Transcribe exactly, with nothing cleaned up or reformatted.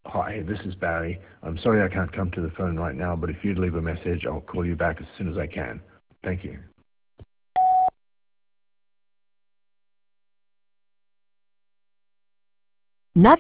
Hi, this is Barry. I'm sorry I can't come to the phone right now, but if you'd leave a message, I'll call you back as soon as I can. Thank you. Not